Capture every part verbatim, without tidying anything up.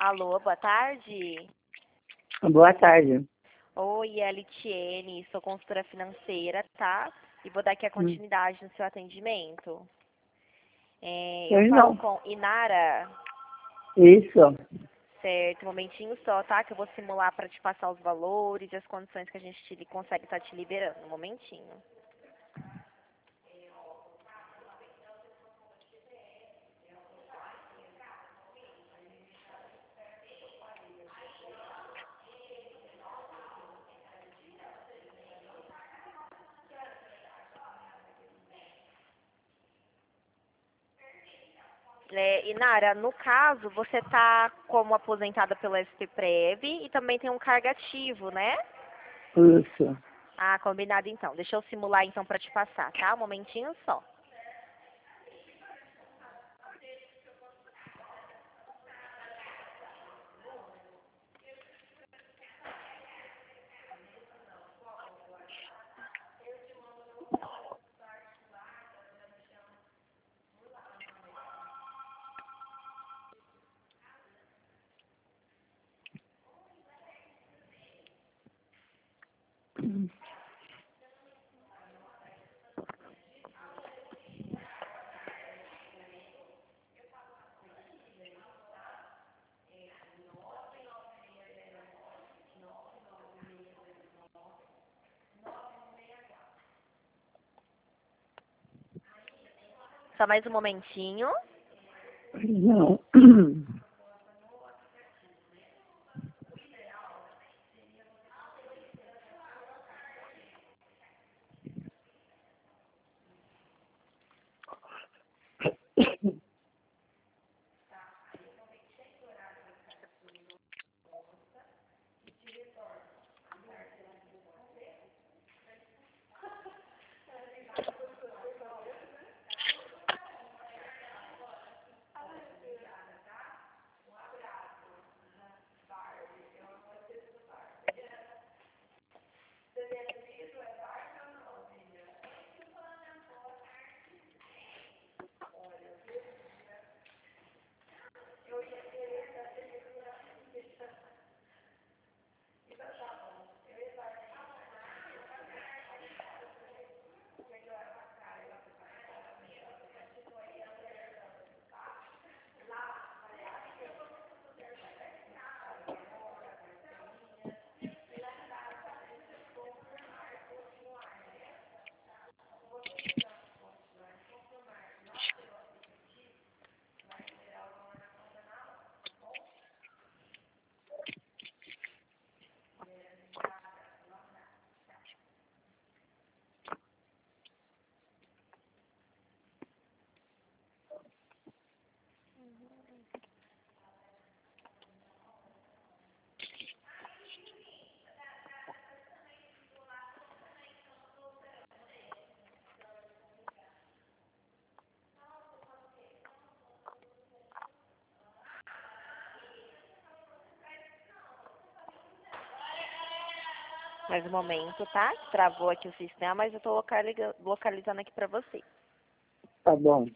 Alô, boa tarde. Boa tarde. Oi, é a Litiene, sou consultora financeira, tá? E vou dar aqui a Hum. continuidade no seu atendimento. É, eu Pois falo não. com Inara, Isso. certo? Um momentinho só, tá? Que eu vou simular para te passar os valores e as condições que a gente te, consegue estar te liberando. Um momentinho. É, Inara, no caso, você tá como aposentada pela S T Prev e também tem um cargo ativo, né? Isso. Ah, combinado então. Deixa eu simular então para te passar, tá? Um momentinho só. Só mais um momentinho. Não. Mais um momento, tá? Travou aqui o sistema, mas eu tô localiza- localizando aqui pra você. Tá bom.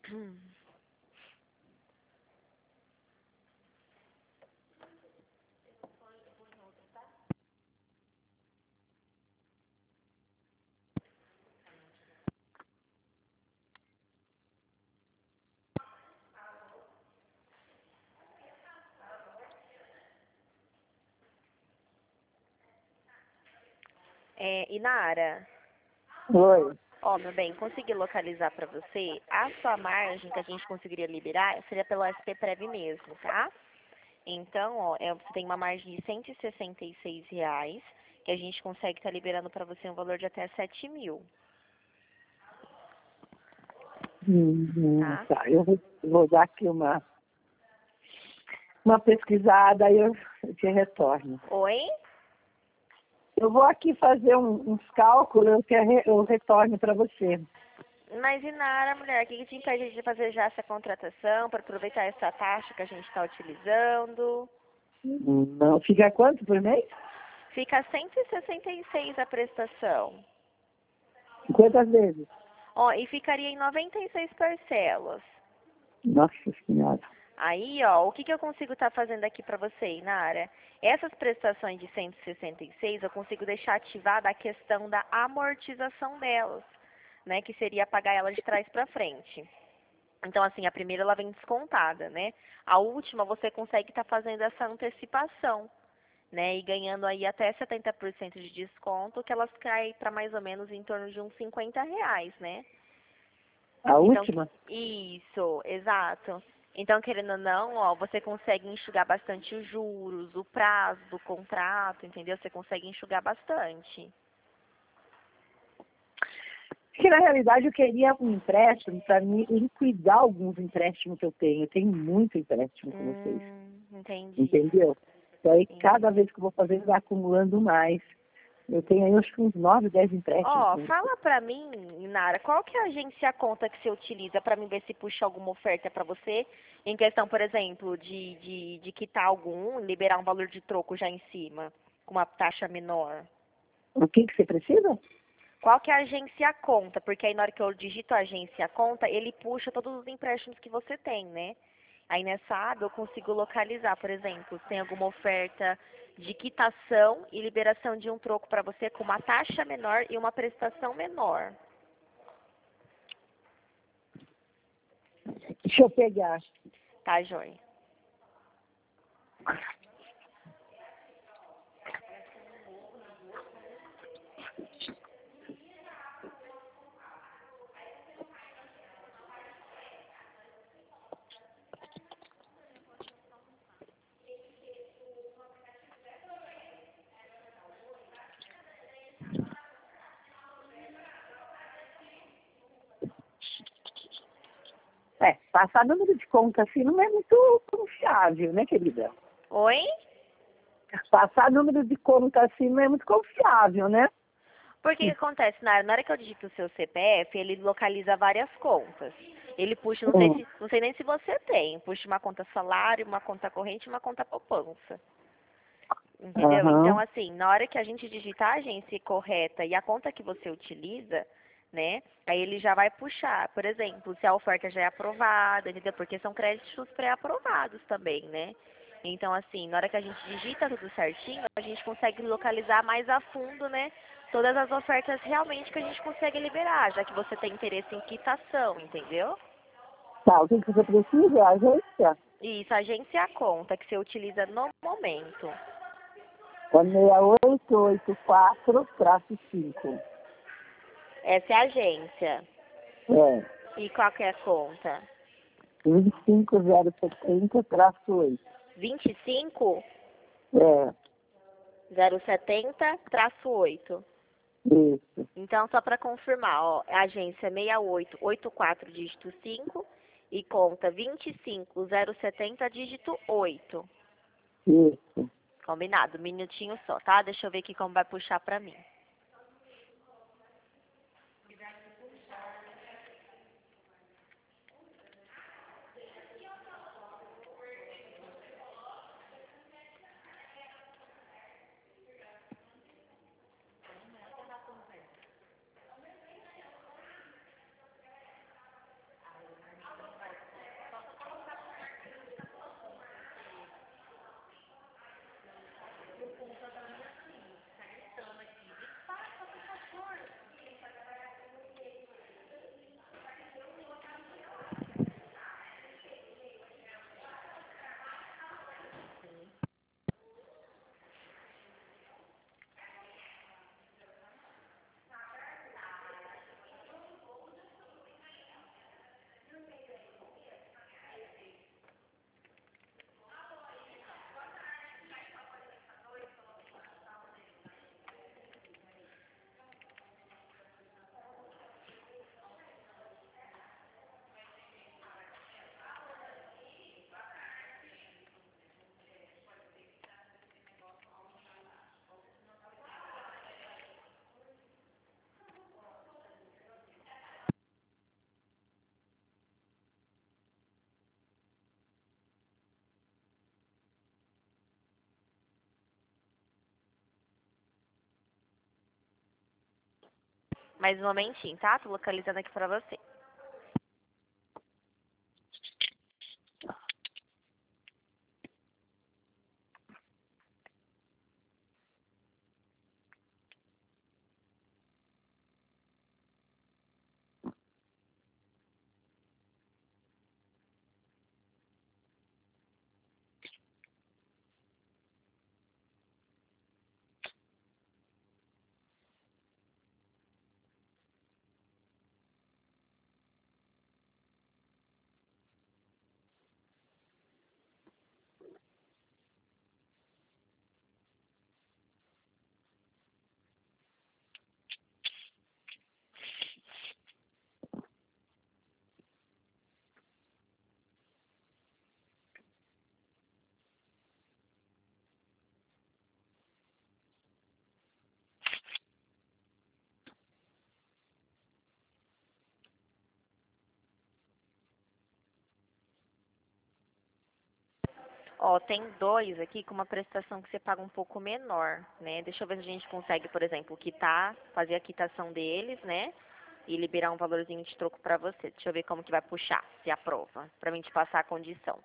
É, Inara, Oi. ó, meu bem, consegui localizar pra você. A sua margem que a gente conseguiria liberar seria pelo S P Prev mesmo, tá? Então, ó, é, você tem uma margem de cento e sessenta e seis reais, que a gente consegue estar liberando para você um valor de até sete mil, Uhum, tá? tá, eu vou, vou dar aqui uma, uma pesquisada e eu, eu te retorno. Oi? Eu vou aqui fazer um, uns cálculos, eu, que re- eu retorno para você. Mas e Nara, mulher, o que que te impede de fazer já essa contratação para aproveitar essa taxa que a gente está utilizando? Não, fica quanto por mês? Fica cento e sessenta e seis a prestação. Quantas vezes? Ó, e ficaria em noventa e seis parcelas. Nossa Senhora. Aí, ó, o que, que eu consigo estar fazendo aqui para você, Nara? Essas prestações de cento e sessenta e seis, eu consigo deixar ativada a questão da amortização delas, né? Que seria pagar ela de trás para frente. Então, assim, a primeira ela vem descontada, né? A última você consegue estar fazendo essa antecipação, né? E ganhando aí até setenta por cento de desconto, que elas caem para mais ou menos em torno de uns cinquenta reais, né? A Então, última? isso, exato. Então, querendo ou não, ó, você consegue enxugar bastante os juros, o prazo do contrato, entendeu? Você consegue enxugar bastante. Porque na realidade eu queria um empréstimo para me liquidar alguns empréstimos que eu tenho. Eu tenho muito empréstimo com vocês. Hum, entendi. Entendeu? E aí cada Entendi. vez que eu vou fazendo vai acumulando mais. Eu tenho aí acho que uns nove, dez empréstimos Ó, com vocês. fala pra mim, Nara, qual que é a agência conta que você utiliza pra mim ver se puxa alguma oferta pra você? Em questão, por exemplo, de, de, de quitar algum, liberar um valor de troco já em cima, com uma taxa menor. O que, que você precisa? Qual que é a agência conta? Porque aí na hora que eu digito a agência conta, ele puxa todos os empréstimos que você tem, né? Aí nessa aba eu consigo localizar, por exemplo, se tem alguma oferta de quitação e liberação de um troco para você com uma taxa menor e uma prestação menor. Deixa eu pegar. Tá, joia? É, passar número de conta assim não é muito confiável, né, querida? Oi? Passar número de conta assim não é muito confiável, né? Porque o que acontece, na na hora que eu digito o seu C P F, ele localiza várias contas. Ele puxa, não sei Hum. se, não sei nem se você tem, puxa uma conta salário, uma conta corrente e uma conta poupança. Entendeu? Então, Aham. assim, na hora que a gente digitar a agência correta e a conta que você utiliza, né? Aí ele já vai puxar, por exemplo, se a oferta já é aprovada, entendeu? Porque são créditos pré-aprovados também, né? Então, assim, na hora que a gente digita tudo certinho, a gente consegue localizar mais a fundo, né? Todas as ofertas realmente que a gente consegue liberar, já que você tem interesse em quitação, entendeu? Tá, o que que você precisa? A agência? Isso, a agência é a conta que você utiliza no momento. É seis oito oito quatro cinco. Essa é a agência. É. E qual que é a conta? vinte e cinco zero setenta oito. vinte e cinco É, zero setenta traço oito. isso, Então, só para confirmar, ó, a agência seis oito oito quatro dígito cinco e conta vinte e cinco zero setenta dígito oito. isso. Combinado, um minutinho só, tá? Deixa eu ver aqui como vai puxar pra mim. Mais um momentinho, tá? Tô localizando aqui pra você. Ó, tem dois aqui com uma prestação que você paga um pouco menor, né? Deixa eu ver se a gente consegue, por exemplo, quitar, fazer a quitação deles, né? E liberar um valorzinho de troco pra você. Deixa eu ver como que vai puxar, se aprova, pra mim te passar a condição.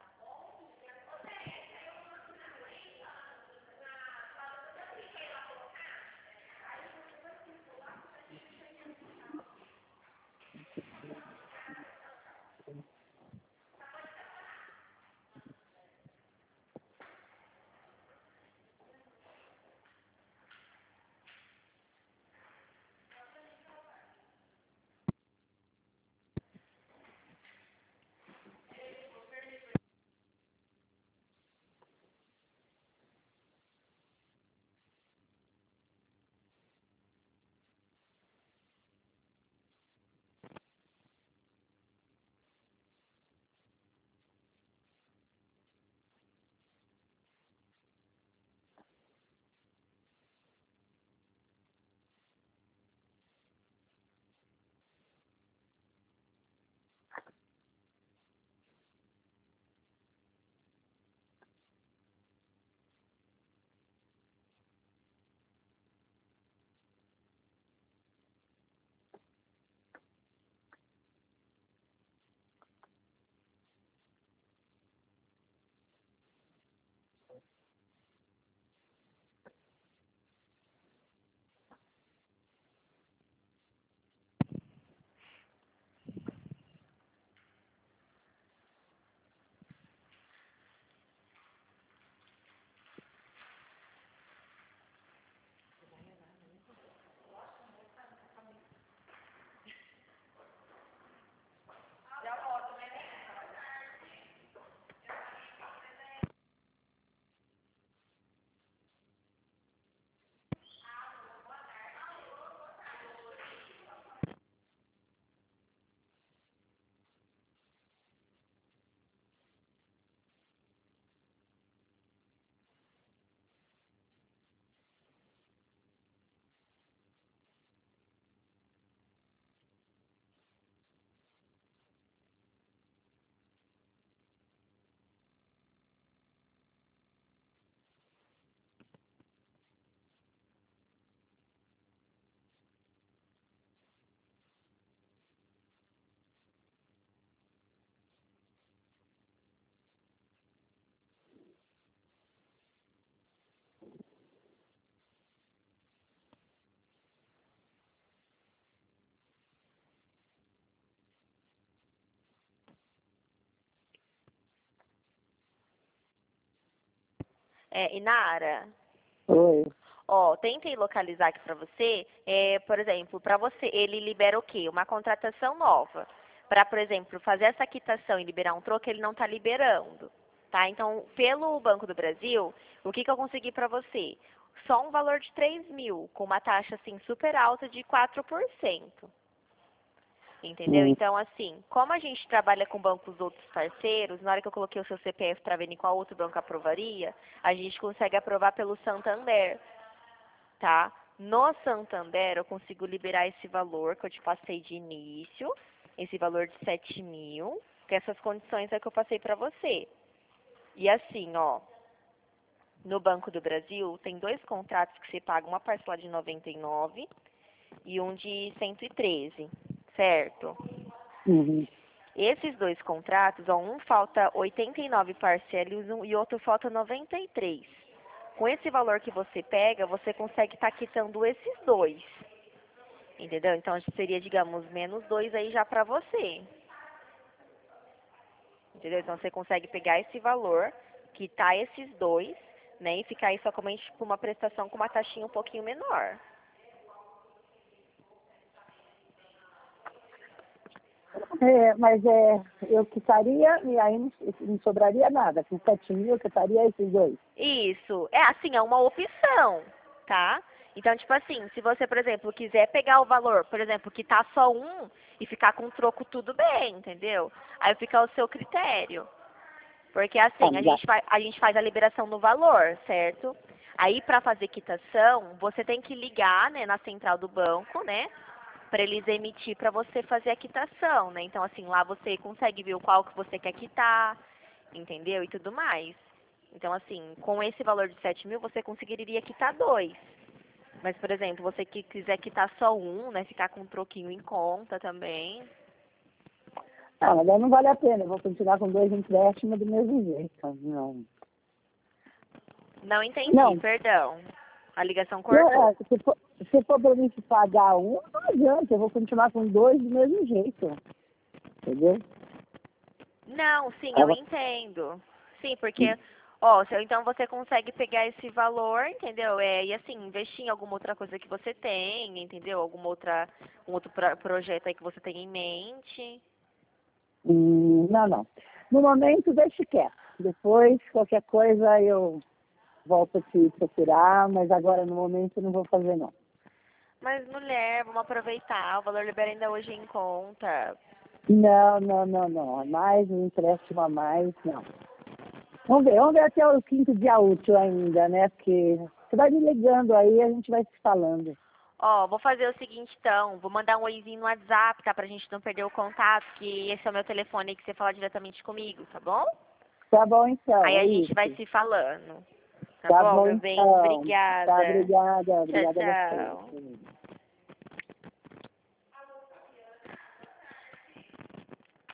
É, Inara, Oi. ó, tentei localizar aqui pra você, é, por exemplo, pra você, ele libera o quê? Uma contratação nova. Pra, por exemplo, fazer essa quitação e liberar um troco, ele não tá liberando, tá? Então, pelo Banco do Brasil, o que que eu consegui pra você? Só um valor de três mil, com uma taxa, assim, super alta de quatro por cento. Entendeu? Hum. Então, assim, como a gente trabalha com bancos outros parceiros, na hora que eu coloquei o seu C P F para ver em qual outro banco aprovaria, a gente consegue aprovar pelo Santander, tá? No Santander, eu consigo liberar esse valor que eu te passei de início, esse valor de sete mil, que essas condições é que eu passei para você. E assim, ó, no Banco do Brasil, tem dois contratos que você paga uma parcela de noventa e nove e um de cento e treze, certo? Uhum. Esses dois contratos, ó, um falta oitenta e nove parcelas e outro falta noventa e três. Com esse valor que você pega, você consegue estar quitando esses dois. Entendeu? Então seria, digamos, menos dois aí já para você. Entendeu? Então você consegue pegar esse valor, quitar esses dois, né? E ficar aí somente com uma prestação com uma taxinha um pouquinho menor. É, mas é, eu quitaria e aí não, não sobraria nada. Com sete mil eu quitaria esses dois. Isso. É assim, é uma opção, tá? Então, tipo assim, se você, por exemplo, quiser pegar o valor, por exemplo, quitar só um e ficar com o troco, tudo bem, entendeu? Aí fica ao seu critério. Porque Ah, assim, a mas já. gente, faz, a gente faz a liberação no valor, certo? Aí, para fazer quitação, você tem que ligar, né, na central do banco, né? Para eles emitir para você fazer a quitação, né? Então, assim, lá você consegue ver o qual que você quer quitar, entendeu? E tudo mais. Então, assim, com esse valor de sete mil, você conseguiria quitar dois. Mas, por exemplo, você que quiser quitar só um, né? Ficar com um troquinho em conta também. Ah, mas aí não vale a pena. Eu vou continuar com dois empréstimos do mesmo jeito. Não. Não entendi, Não. perdão. A ligação Não, cortou. é, se for, se for para mim pagar um, não adianta. Eu vou continuar com dois do mesmo jeito. Entendeu? Não, sim, eu Ela- entendo. Sim, porque, ó, se- então você consegue pegar esse valor, entendeu? É, e assim, investir em alguma outra coisa que você tem, entendeu? Alguma outra, um outro pro- projeto aí que você tem em mente. Hum, não, não. No momento, deixe quieto. Depois, qualquer coisa, eu volto a te procurar, mas agora, no momento, não vou fazer, não. Mas, mulher, vamos aproveitar, o valor libera ainda hoje em conta. Não, não, não, não. A mais, um empréstimo a mais, não. Vamos ver, vamos ver até o quinto dia útil ainda, né? Porque você vai me ligando aí, a gente vai se falando. Ó, vou fazer o seguinte então, vou mandar um oizinho no WhatsApp, tá? Pra gente não perder o contato, que esse é o meu telefone aí que você fala diretamente comigo, tá bom? Tá bom, então, Aí é a gente vai isso. se falando. Tá Tá bom, bom, meu bem? então. Tá, Obrigada. obrigada. Tchau, Obrigada a tchau. você.